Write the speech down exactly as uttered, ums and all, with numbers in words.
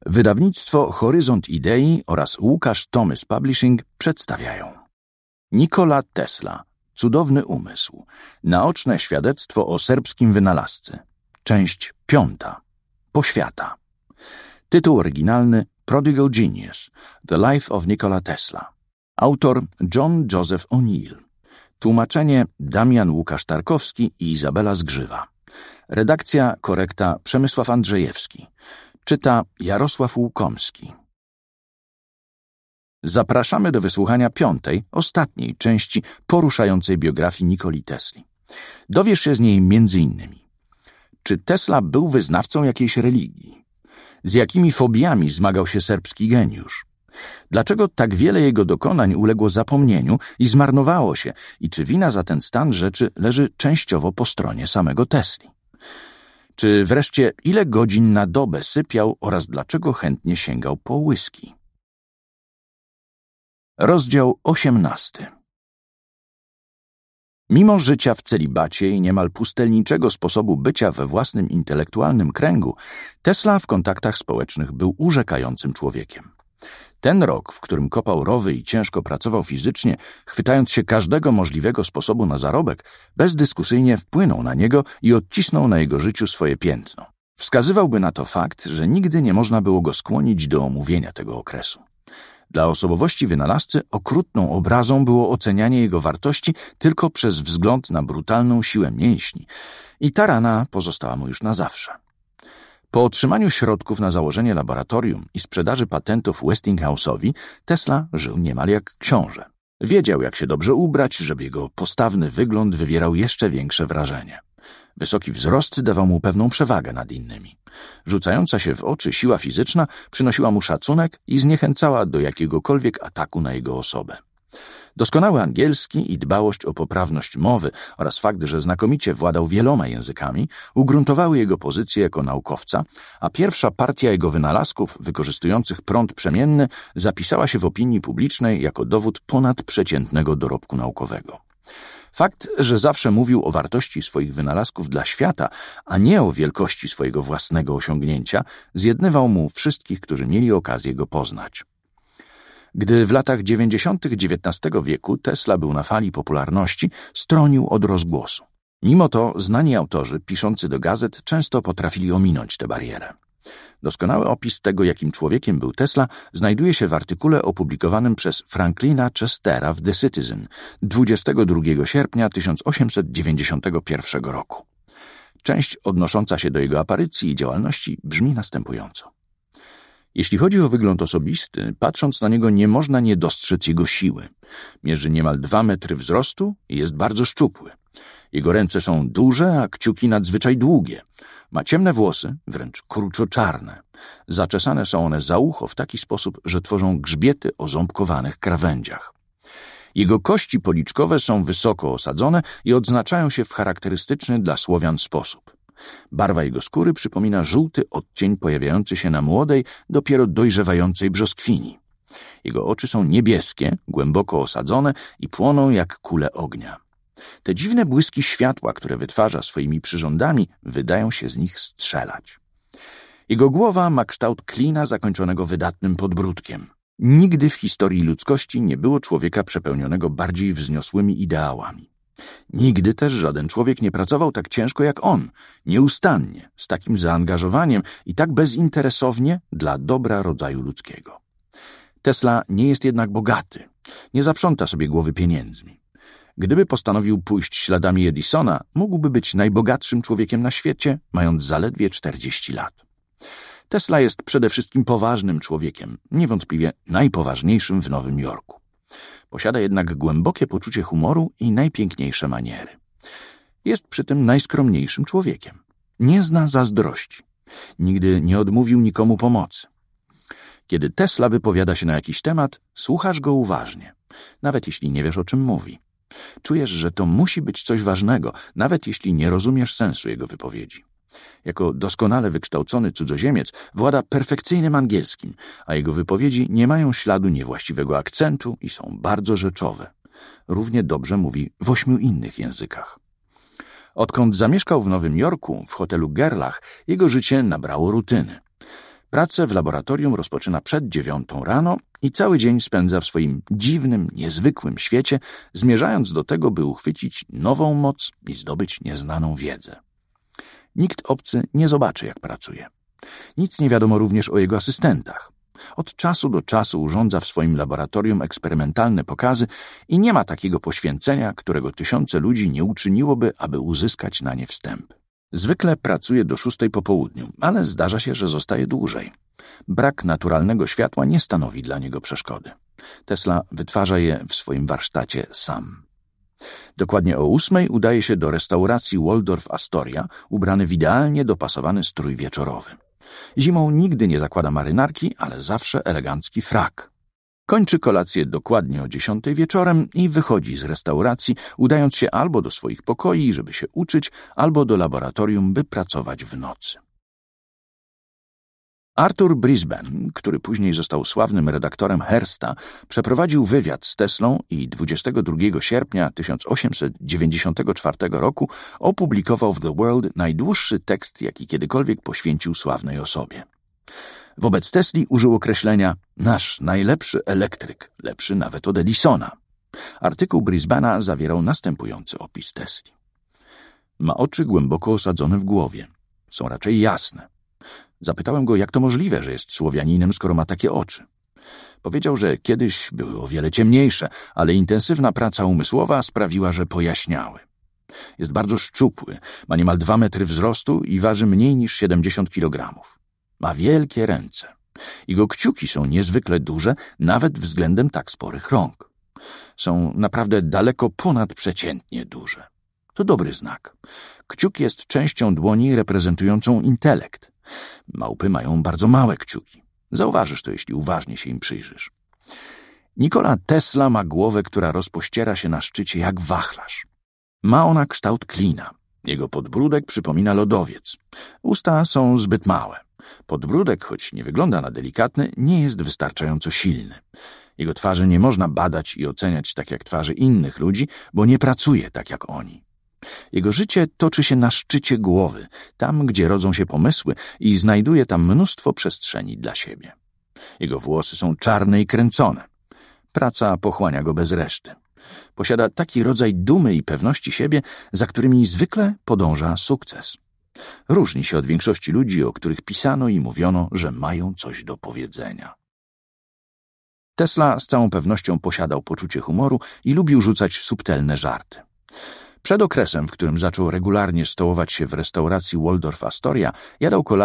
Wydawnictwo Horyzont Idei oraz Łukasz Thomas Publishing przedstawiają Nikola Tesla. Cudowny umysł. Naoczne świadectwo o serbskim wynalazcy. Część piąta. Poświata. Tytuł oryginalny Prodigal Genius. The Life of Nikola Tesla. Autor John Joseph O'Neill. Tłumaczenie Damian Łukasz Tarkowski i Izabela Zgrzywa. Redakcja, korekta Przemysław Andrzejewski. Czyta Jarosław Łukomski. Zapraszamy do wysłuchania piątej, ostatniej części poruszającej biografii Nikoli Tesli. Dowiesz się z niej między innymi: czy Tesla był wyznawcą jakiejś religii? Z jakimi fobiami zmagał się serbski geniusz? Dlaczego tak wiele jego dokonań uległo zapomnieniu i zmarnowało się i czy wina za ten stan rzeczy leży częściowo po stronie samego Tesli? Czy wreszcie ile godzin na dobę sypiał oraz dlaczego chętnie sięgał po whisky? Rozdział osiemnasty. Mimo życia w celibacie i niemal pustelniczego sposobu bycia we własnym intelektualnym kręgu, Tesla w kontaktach społecznych był urzekającym człowiekiem. Ten rok, w którym kopał rowy i ciężko pracował fizycznie, chwytając się każdego możliwego sposobu na zarobek, bezdyskusyjnie wpłynął na niego i odcisnął na jego życiu swoje piętno. Wskazywałby na to fakt, że nigdy nie można było go skłonić do omówienia tego okresu. Dla osobowości wynalazcy okrutną obrazą było ocenianie jego wartości tylko przez wzgląd na brutalną siłę mięśni i ta rana pozostała mu już na zawsze. Po otrzymaniu środków na założenie laboratorium i sprzedaży patentów Westinghouse'owi, Tesla żył niemal jak książę. Wiedział, jak się dobrze ubrać, żeby jego postawny wygląd wywierał jeszcze większe wrażenie. Wysoki wzrost dawał mu pewną przewagę nad innymi. Rzucająca się w oczy siła fizyczna przynosiła mu szacunek i zniechęcała do jakiegokolwiek ataku na jego osobę. Doskonały angielski i dbałość o poprawność mowy oraz fakt, że znakomicie władał wieloma językami, ugruntowały jego pozycję jako naukowca, a pierwsza partia jego wynalazków wykorzystujących prąd przemienny zapisała się w opinii publicznej jako dowód ponadprzeciętnego dorobku naukowego. Fakt, że zawsze mówił o wartości swoich wynalazków dla świata, a nie o wielkości swojego własnego osiągnięcia, zjednywał mu wszystkich, którzy mieli okazję go poznać. Gdy w latach dziewięćdziesiątych dziewiętnastego wieku Tesla był na fali popularności, stronił od rozgłosu. Mimo to znani autorzy piszący do gazet często potrafili ominąć tę barierę. Doskonały opis tego, jakim człowiekiem był Tesla, znajduje się w artykule opublikowanym przez Franklina Chestera w The Citizen dwudziestego drugiego sierpnia tysiąc osiemset dziewięćdziesiątego pierwszego roku. Część odnosząca się do jego aparycji i działalności brzmi następująco. Jeśli chodzi o wygląd osobisty, patrząc na niego nie można nie dostrzec jego siły. Mierzy niemal dwa metry wzrostu i jest bardzo szczupły. Jego ręce są duże, a kciuki nadzwyczaj długie. Ma ciemne włosy, wręcz kruczo-czarne. Zaczesane są one za ucho w taki sposób, że tworzą grzbiety o ząbkowanych krawędziach. Jego kości policzkowe są wysoko osadzone i odznaczają się w charakterystyczny dla Słowian sposób. Barwa jego skóry przypomina żółty odcień pojawiający się na młodej, dopiero dojrzewającej brzoskwini. Jego oczy są niebieskie, głęboko osadzone i płoną jak kule ognia. Te dziwne błyski światła, które wytwarza swoimi przyrządami, wydają się z nich strzelać. Jego głowa ma kształt klina zakończonego wydatnym podbródkiem. Nigdy w historii ludzkości nie było człowieka przepełnionego bardziej wzniosłymi ideałami. Nigdy też żaden człowiek nie pracował tak ciężko jak on, nieustannie, z takim zaangażowaniem i tak bezinteresownie dla dobra rodzaju ludzkiego. Tesla nie jest jednak bogaty, nie zaprząta sobie głowy pieniędzmi. Gdyby postanowił pójść śladami Edisona, mógłby być najbogatszym człowiekiem na świecie, mając zaledwie czterdzieści lat. Tesla jest przede wszystkim poważnym człowiekiem, niewątpliwie najpoważniejszym w Nowym Jorku. Posiada jednak głębokie poczucie humoru i najpiękniejsze maniery. Jest przy tym najskromniejszym człowiekiem. Nie zna zazdrości. Nigdy nie odmówił nikomu pomocy. Kiedy Tesla wypowiada się na jakiś temat, słuchasz go uważnie, nawet jeśli nie wiesz, o czym mówi. Czujesz, że to musi być coś ważnego, nawet jeśli nie rozumiesz sensu jego wypowiedzi. Jako doskonale wykształcony cudzoziemiec włada perfekcyjnym angielskim, a jego wypowiedzi nie mają śladu niewłaściwego akcentu i są bardzo rzeczowe. Równie dobrze mówi w ośmiu innych językach. Odkąd zamieszkał w Nowym Jorku, w hotelu Gerlach, jego życie nabrało rutyny. Pracę w laboratorium rozpoczyna przed dziewiątą rano i cały dzień spędza w swoim dziwnym, niezwykłym świecie, zmierzając do tego, by uchwycić nową moc i zdobyć nieznaną wiedzę. Nikt obcy nie zobaczy, jak pracuje. Nic nie wiadomo również o jego asystentach. Od czasu do czasu urządza w swoim laboratorium eksperymentalne pokazy i nie ma takiego poświęcenia, którego tysiące ludzi nie uczyniłoby, aby uzyskać na nie wstęp. Zwykle pracuje do szóstej po południu, ale zdarza się, że zostaje dłużej. Brak naturalnego światła nie stanowi dla niego przeszkody. Tesla wytwarza je w swoim warsztacie sam. Dokładnie o ósmej udaje się do restauracji Waldorf Astoria, ubrany w idealnie dopasowany strój wieczorowy. Zimą nigdy nie zakłada marynarki, ale zawsze elegancki frak. Kończy kolację dokładnie o dziesiątej wieczorem i wychodzi z restauracji, udając się albo do swoich pokoi, żeby się uczyć, albo do laboratorium, by pracować w nocy. Arthur Brisbane, który później został sławnym redaktorem Hearsta, przeprowadził wywiad z Teslą i dwudziestego drugiego sierpnia tysiąc osiemset dziewięćdziesiątego czwartego roku opublikował w The World najdłuższy tekst, jaki kiedykolwiek poświęcił sławnej osobie. Wobec Tesli użył określenia nasz najlepszy elektryk, lepszy nawet od Edisona. Artykuł Brisbana zawierał następujący opis Tesli. Ma oczy głęboko osadzone w głowie. Są raczej jasne. Zapytałem go, jak to możliwe, że jest Słowianinem, skoro ma takie oczy. Powiedział, że kiedyś były o wiele ciemniejsze, ale intensywna praca umysłowa sprawiła, że pojaśniały. Jest bardzo szczupły, ma niemal dwa metry wzrostu i waży mniej niż siedemdziesiąt kilogramów. Ma wielkie ręce. Jego kciuki są niezwykle duże, nawet względem tak sporych rąk. Są naprawdę daleko ponadprzeciętnie duże. To dobry znak. Kciuk jest częścią dłoni reprezentującą intelekt. Małpy mają bardzo małe kciuki. Zauważysz to, jeśli uważnie się im przyjrzysz. Nikola Tesla ma głowę, która rozpościera się na szczycie jak wachlarz. Ma ona kształt klina. Jego podbródek przypomina lodowiec. Usta są zbyt małe. Podbródek, choć nie wygląda na delikatny, nie jest wystarczająco silny. Jego twarzy nie można badać i oceniać tak jak twarzy innych ludzi, bo nie pracuje tak jak oni. Jego życie toczy się na szczycie głowy, tam, gdzie rodzą się pomysły i znajduje tam mnóstwo przestrzeni dla siebie. Jego włosy są czarne i kręcone. Praca pochłania go bez reszty. Posiada taki rodzaj dumy i pewności siebie, za którymi zwykle podąża sukces. Różni się od większości ludzi, o których pisano i mówiono, że mają coś do powiedzenia. Tesla z całą pewnością posiadał poczucie humoru i lubił rzucać subtelne żarty. Przed okresem, w którym zaczął regularnie stołować się w restauracji Waldorf Astoria, jadał kolację